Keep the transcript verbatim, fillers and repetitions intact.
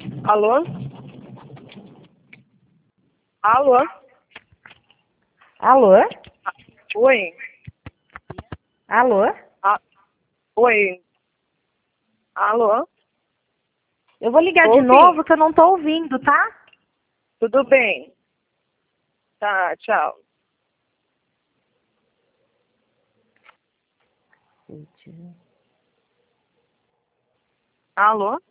Alô? Alô? Alô? Oi? Alô? A... Oi? Alô? Eu vou ligar de Ouvi. novo que eu não tô ouvindo, tá? Tudo bem? Tá, tchau. Alô?